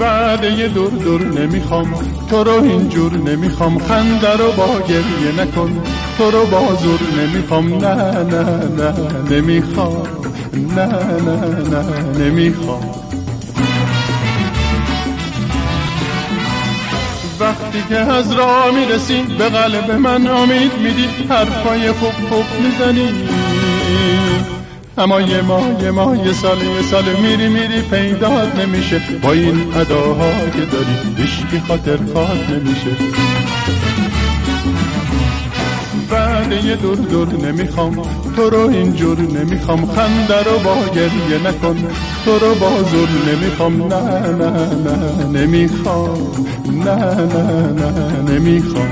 وعده دور دور نمیخوام، تو رو اینجور نمیخوام، خنده رو با گریه نکن، تو رو با زور نمیخوام، نه نه نه نمیخوام، نه نه نه نمیخوام. وقتی که از راه میرسی به قلب من امید میدی، حرفای خوب خوب میزنی، اما یه ماه یه سال میری پیدات نمیشه، با این اداها که داری هیچکی خاطر خواد نمیشه. وعده دور دور نمیخوام، تو رو اینجور نمیخوام، خنده رو با گریه نکن، تو رو با زور نمیخوام، نه نه نه نمیخوام، نه نه نه نمیخوام.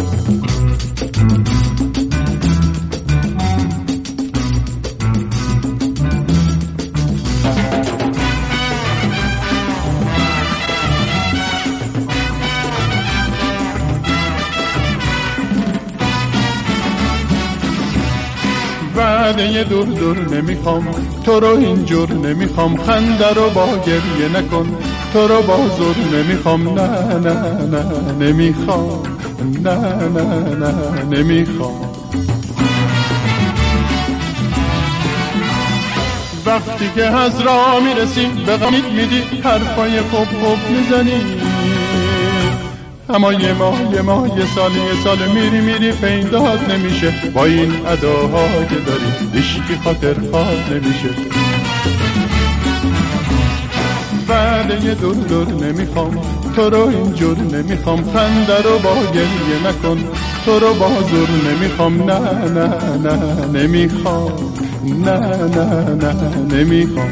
وعده دور دور نمیخوام، تو رو اینجور نمیخوام، خنده رو با گریه نکن، تو رو با زور نمیخوام، نه نه نه نمیخوام، نه نه نه نمیخوام. وقتی که از راه میرسی به غمید میدی، حرفای خوب خوب میزنی، اما یه ماه یه سال میری پیدات نمیشه، با این اداها که داری هیچکی خاطر خواد نمیشه. وعده دور دور نمیخوام، تو رو اینجور نمیخوام، خنده رو با گریه نکن، تو رو با زور نمیخوام، نه نه نه نمیخوام، نه نه نه نمیخوام.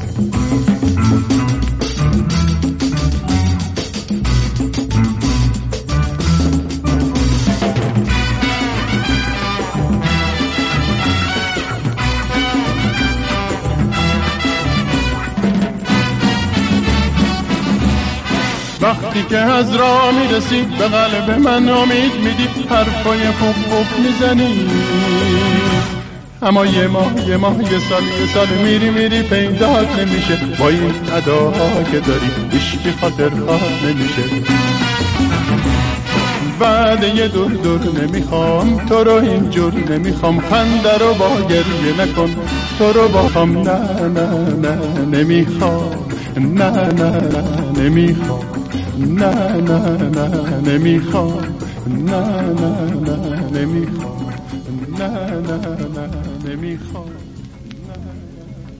وقتی که از راه میرسی به قلب من امید میدی، حرفای خوب خوب میزنی، اما یه ماه یه سال میری پیدات نمیشه، با این اداها که داری هیچکی خاطر خواد نمیشه. وعده دور دور نمیخوام، تو رو اینجور نمیخوام، خنده رو با گریه نکن، تو رو با خم، نه نه نه نمیخوام، نه نه نه نمیخوام، نه نه نه نمیخوام، نه نه نه نمیخوام، نه نه نه نمیخوام.